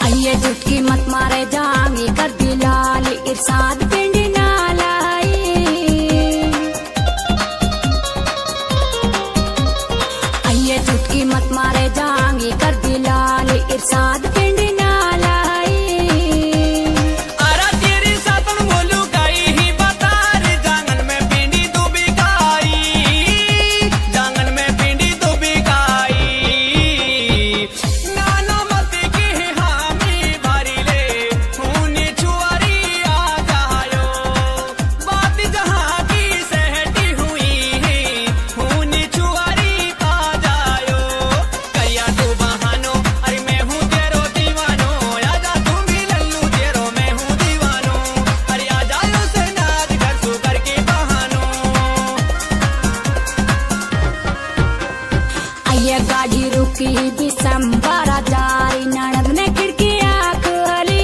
आइए चुटकी मत मारे जाएंगे कर दिलाली इरशाद पिंड नालाई। आइए चुटकी मत मारे जाएंगे कर दिलाली इरशाद पिंड नालाई। अरे तेरी सातन बोलू गाई ही बता रे जांगन में पिंडी डूबी गाई, जांगन में पिंडी डूबी गाई। नाना मत की हामी भारी ले खूनी छुआरी आ जायो, बात जहाँ की सहटी हुई है खूनी छुआरी आ जायो। कैया तू बहानो अरे मैं हूँ तेरो दीवानो, आजा तू भी लल्लू तेरो मैं हूँ दीवानो। अरे आ जायो से नाच कर सू करके बहानो। आइए गाड़ी रुकी दिसंबर जारी ननद ने खिड़की खोली।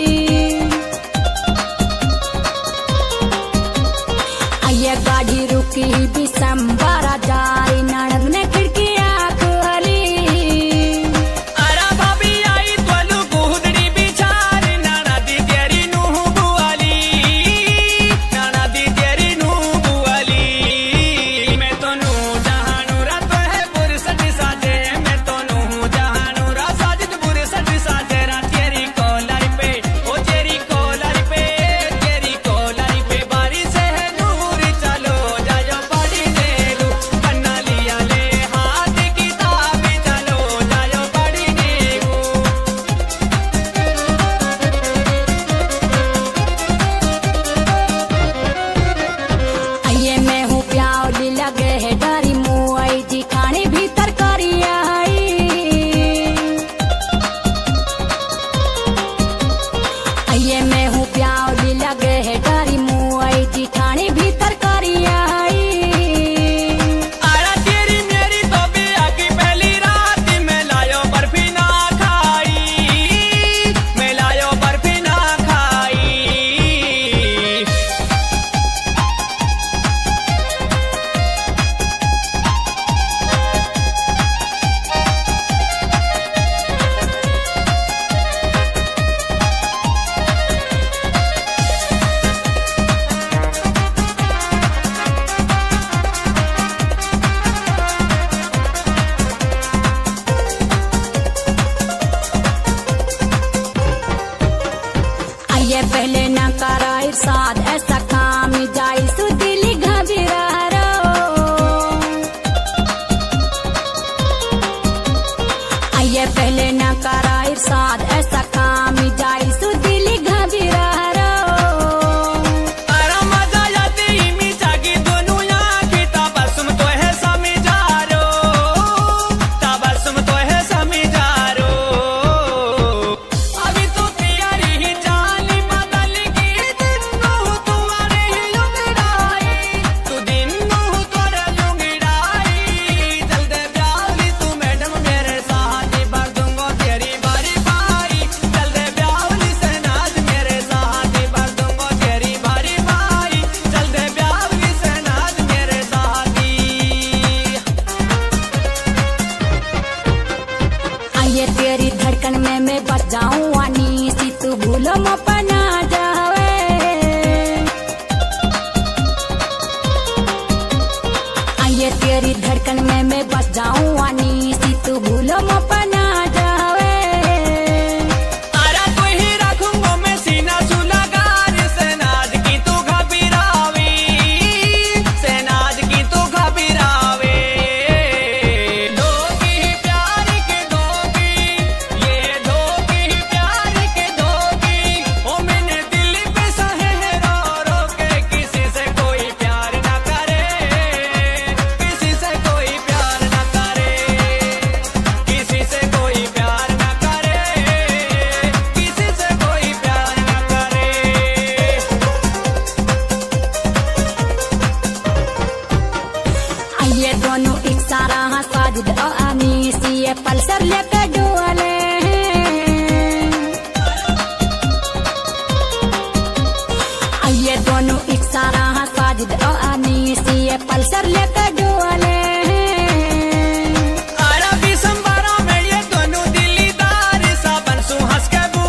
आइए गाड़ी रुकी दिसंबर जारी ननद ने खिड़की खोली। अरे भाभी आई तोलू गुदड़ी बिछारी, नाना दी तेरी नूह बुआली, नाना दी तेरी नूह बुआली। मैं तो नू जहानू रात है बुरसट साजे, मैं तो नू जहानू रा साजिद बुरसट साजे। रा तेरी कोलर पे ओ तेरी कोलर पे, तेरी कोलर पे बारी से है नूर चलो जायो पढ़ी दे लू। बन्ना लिया ले हाथ किताब चलो जायो पढ़ी दे लू। आइए मैं हूँ प्याली लगे है डरी मुआई जी खाने भीतर करी आई। आइए मैं हूँ प्याली लगे है डरी मुआई जी खाने भीतर करी आई। आरा तेरी मेरी तो भी आकी पहली रात में लायो बर्फी ना खाई, मैं लायो बर्फी ना खाई। आइए पहले न करा इरशाद ऐसा काम जाई सु दिली घबरा रो। आइए पहले न करा इरशाद ऐसा काम जाई सु दिली घबरा रो। आरा मजा आती मी जागी दोनों आँखें तबस्सुम तो है समझारो, तबस्सुम तो है समझारो। अभी तो तैयारी ही जानी बदल की दिन नूह तुम्हारे ही लुंगड़ाई, तू दिन नूह तोरे लुंगड़ाई। जल्दी ब्यावली तू मैडम मेरे साथ भर दूंगा तेरी बारी बारी। जल्दी ब्यावली से नाच मेरे साथ भर दूंगा तेरी बारी बारी। जल्दी ब्यावली से नाच मेरे साथ। आइए तेरी धड़कन में मैं बस जाऊं वानी सी तू भूलो म पना जावे। आइए तेरी धड़कन में मैं बस जाऊं वानी सी तू भूलो म पना जावे। आरा तू ही रखूंगा मैं सीना सुलगार, से नाच की तू घबरावे, से नाच की तू घबरावे। धोखी प्यार के धोखी, ये धोखी प्यार के धोखी। ओ मैंने दिल पे सहे रो रो के किसी से कोई प्यार ना करे, किसी से कोई प्यार ना करे, किसी से कोई प्यार ना करे, किसी से कोई प्यार ना करे। आइए दोनों एक सारा साजिद और अनीसी ये पल्सर लेकर डुअले हैं। आइए दोनों एक सारा साजिद और अनीसी ये पल्सर लेकर डुअले हैं। आरा दिसंबर में ये दोनों दिलीदार सा बनसू हंस के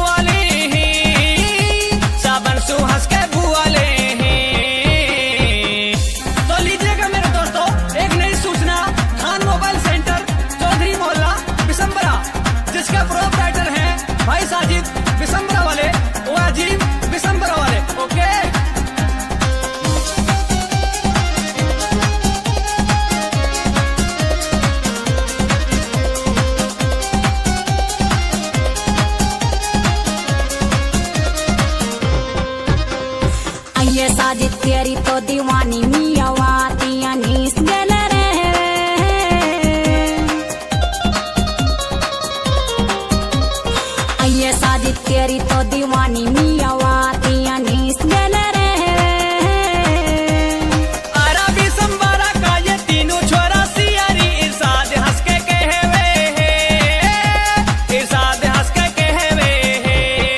साजिद तेरी तो दीवानी मियावाती अनीस गल रहे। ये साजिद तेरी तो दीवानी मियावाती अनीस गल रहे। अरबी संबारा का ये तीनों छोरा सियारी इरशाद हंस के कहवे है, इरशाद हंस के कहवे है।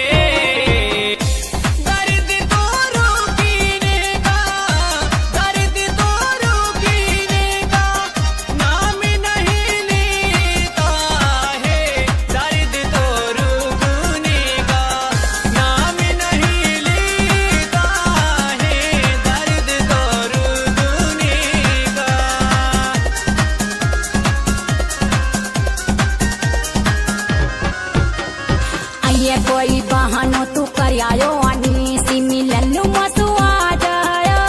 दर्द तो रुकीने का, दर्द तो रुकीने का नाम नहीं लेता है, दर्द तो रुकने का नाम नहीं लेता है, दर्द तो रुकने का। ये कोई बहानो तू करियो अनीसी मिलन मसुआ जायो।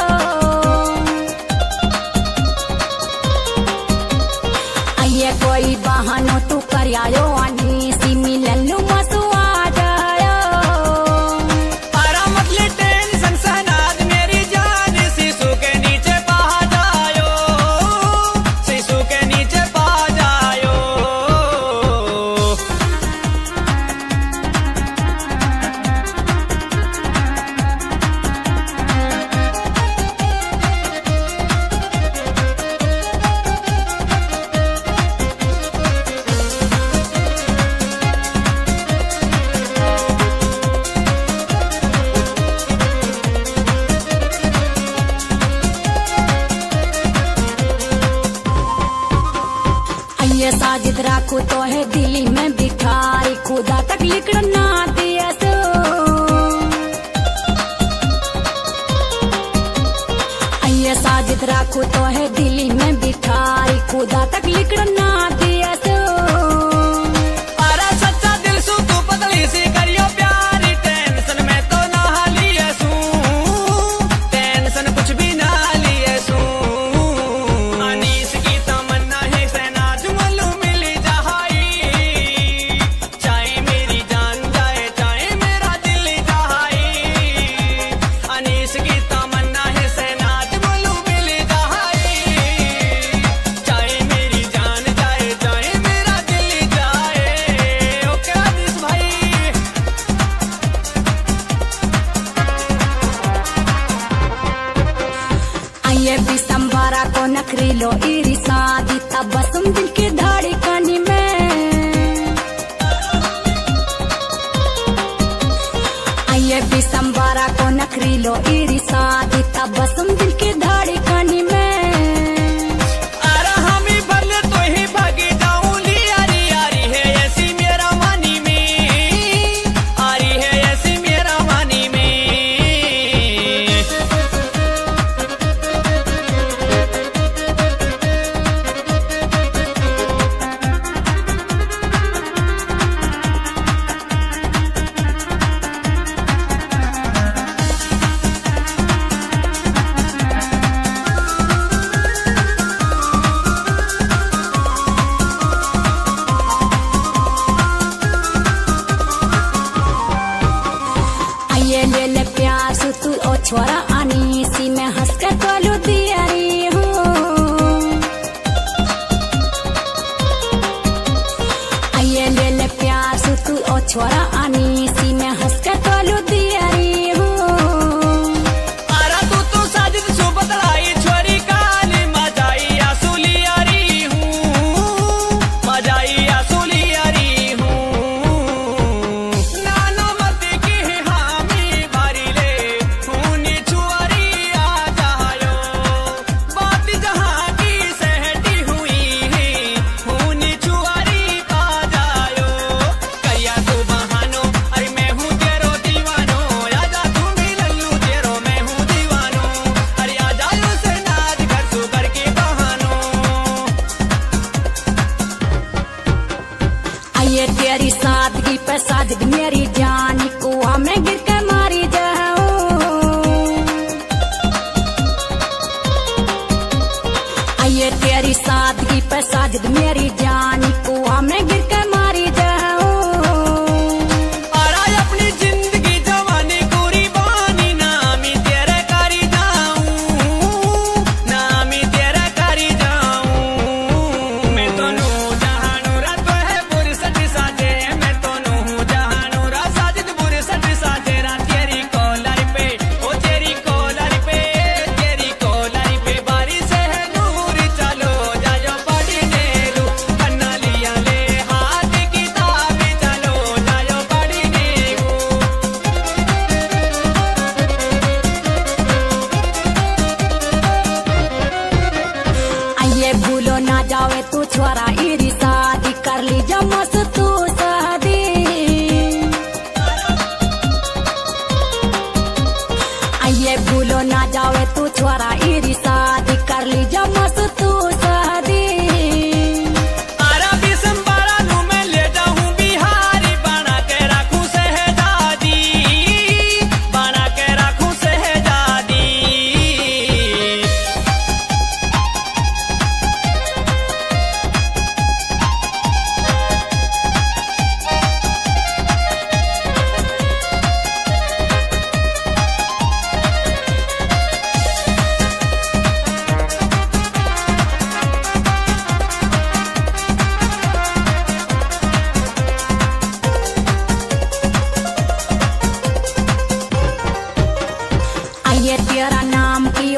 ये कोई बहानो तू करियो अनीसी मिलन मसुआ जायो। आरा मतले टेंशन सहनाद मेरी जान शिशु के नीचे पा जायो, शिशु के नीचे पा जायो। ये साजिद राखू तो है दिल्ली में बिठाई खुदा तक लिखना दिया सो। ये साजिद राखू तो है दिल्ली में बिठाई खुदा तक लिखना दिया सो। आरा सच्चा दिल सु तू पतली सी करियो प्यारी टेंशन में तो ना लिए सू, टेंशन कुछ भी ना लिए सू। अनीस की तमन्ना है सहनाज मल्लू मिली जहाई, चाहे मेरी जान जाए चाहे मेरा दिल जहाई। अनीस की तमन्ना है सहनाज मल्लू मिली जहाई, चाहे मेरी जान जाए चाहे मेरा दिल जाए। ओके अनीस भाई। ये बिसंबारा को नखरी लो इरी शादी तबसुम दिल की धड़कन में। ये बिसंबारा को नखरी लो इरी शादी तबसुम दिल की धड़कन में। आरा हमी भल तो ही भागी जाऊं ली यारी यारी है ऐसी मेरा मानी में, आरी है ऐसी मेरा मानी में।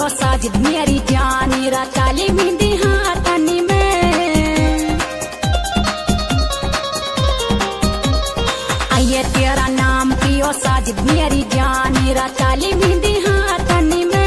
पियो साजिद मेरी जानी राचाली मेहंदी हाथनी में। आइए तेरा नाम पियो साजिद मेरी जानी राचाली मेहंदी हाथनी में।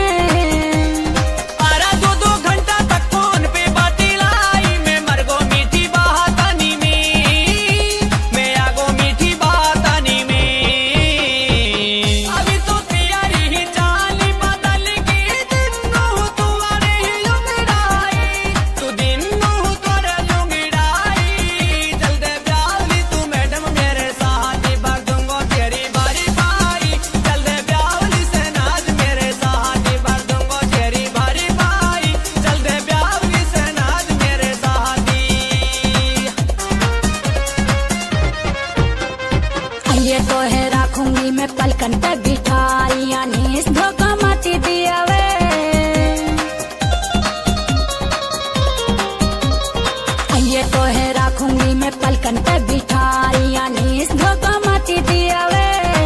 ये तो है राखूंगी मैं पलकन पे बिठाई यानी धोखा मत दिया वे। ये तो है राखूंगी मैं पलकन पे बिठाई यानी धोखा मत दिया वे।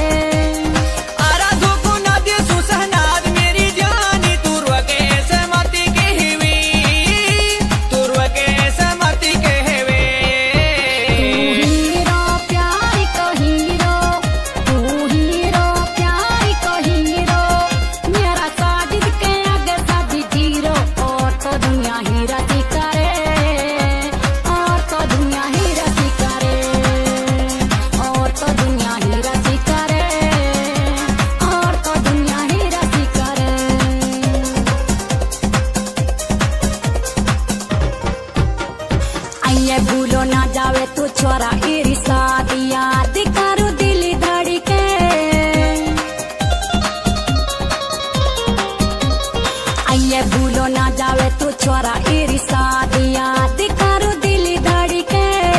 ये भूलो ना जावे तू छोरा इरी शादी याद करो दिली धड़के। ये भूलो ना जावे तू छोरा इरी शादी याद करो दिली धड़के।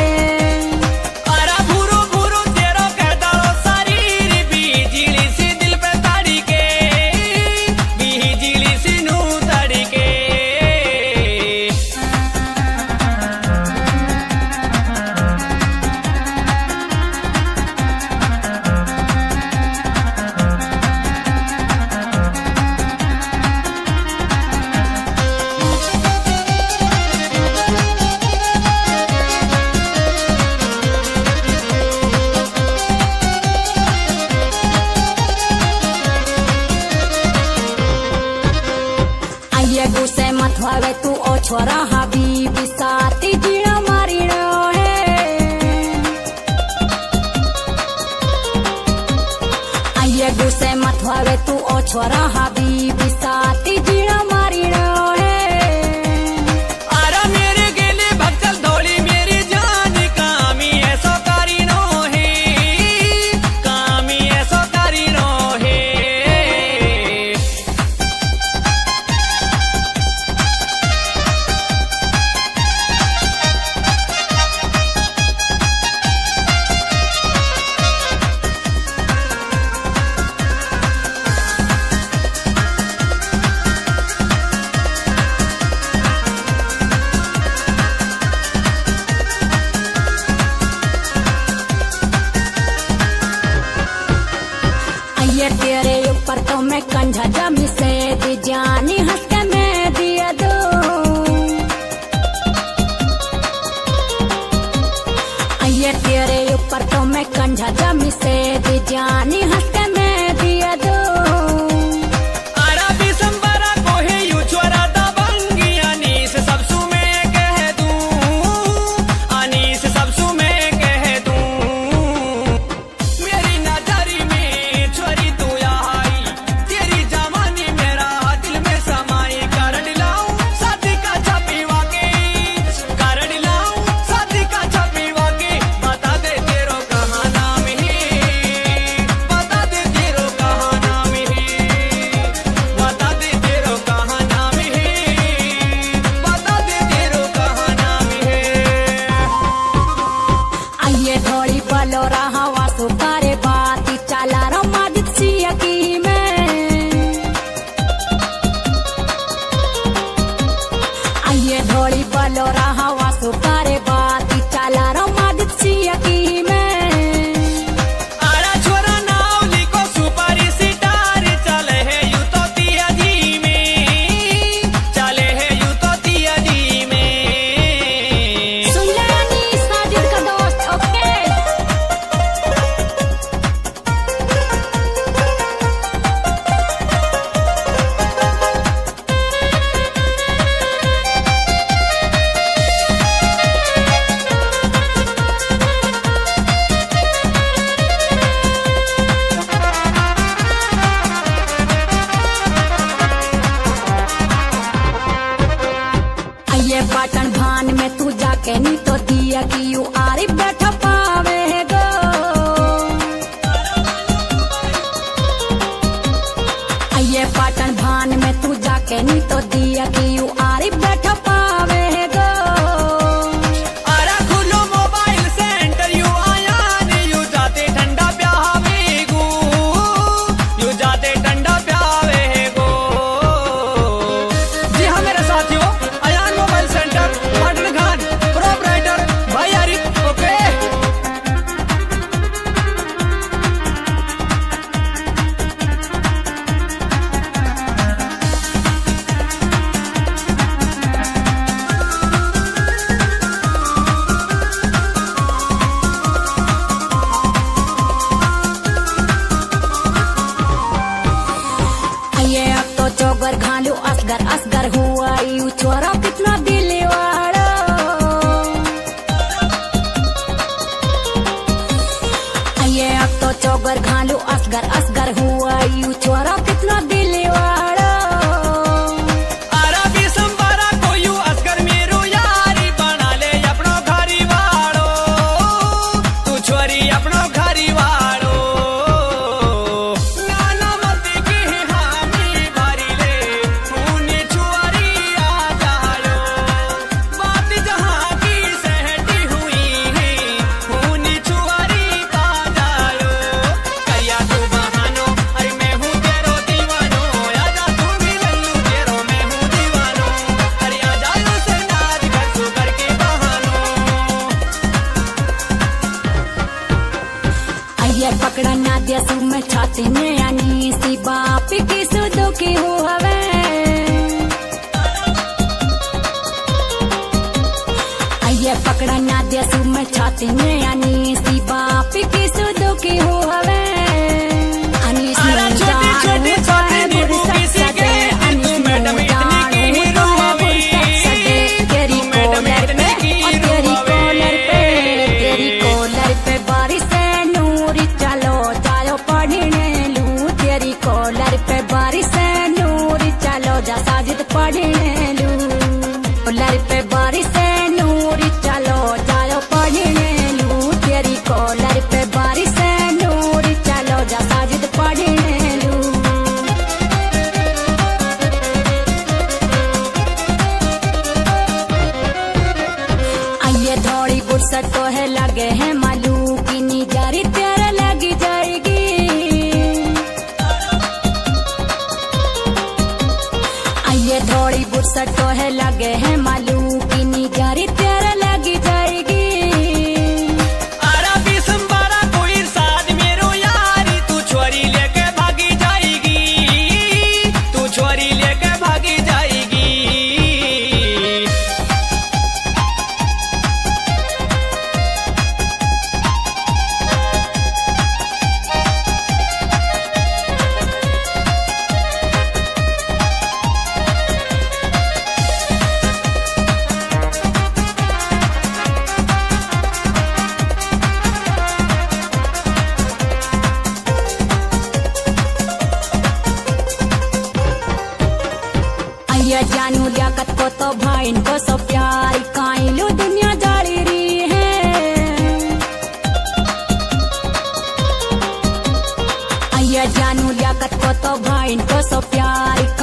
ये गुस्से मत होवे तू ओ छोरा हबीबी साथी जीणो मारीणो है। ये गुस्से मत होवे तू ओ छोरा हबीबी साथी जीणो मारीणो है। ये तेरे ऊपर तो मैं कंधा जमी से दी जानी हंस के मैं दिया दो। ये तेरे ऊपर तो मैं कंधा जमी से दी जानी हंस के मैं दिया दो। के नी तो दिया की यू आरी बैठ पावे गो। अरे खुलो मोबाइल सेंटर यू आया ने यू जाते ठंडा प्यावे गो, यू जाते ठंडा प्यावे गो। जी हाँ मेरे साथियों, अयान मोबाइल सेंटर पटन खान प्रोपराइटर भाई आरिफ। ओके ये अब तो चौगर घालू असगर असगर हुआ यू छोरा कितना दिली वाला। ये अब तो चौगर घालू असगर असगर हुआ यू छोरा कितना दिली वाला। अरे बिसंबारा को यू असगर मेरो यारी बना ले अपनो घरी वाड़ो, तू छोरी अपनो घरी वाड़ो। नाना मत की हामी भरी ले खूनी छुआरी आ जायो, बात जहाँ की सहटी हुई है खूनी छुआरी पा जायो। कया तू बहानो अरे मैं हूँ तेरो दीवानो, आजा तू भी लल्लू तेरो मैं हूँ दीवानो। अरे आजा से नाच कर तू करके बहानो। ये पकड़ा ना दिया सु में छाती में आनी सी बाप की सुदो की हो हवे। ये पकड़ा ना दिया सु में छाती में आनी सी बाप की सुदो की हो हवे। अनीस अरे में छोटी छोटी जानू छोटी है नींबू बुढ़ किसी सक के, सके। तू मैडम इतनी की हीरो हवी, तेरी तू मैडम कॉलर इतनी पे की और हीरो तेरी हवी। कॉलर पे बारिश से नूरी चलो जायो पढ़ने लू। तेरी कॉलर पे बारिश से नूरी चलो जा साजिद पढ़ने लू। कॉलर पे बारिश से नूरी चलो जायो पढ़ने लू। तेरी कॉलर पे बारिश से नूरी चलो जा साजिद पढ़ने लू। आइए थोड़ी फुर्सत तो है लगे है मालू की निजारी तेरे लगी जाएगी। आइए थोड़ी फुर्सत तो है लगे है मालू की निजारी तेरे लगी जाएगी। अरे बिसंबारा कोई साथ मेरो यारी, तू छोरी लेके भागी जाएगी, तू छोरी लेके भागी जाएगी। ये जानू लियाकत को तो भाई को सो प्यार काइलू दुनिया जाली रही है। ये जानू लियाकत को तो भाई को सो प्यार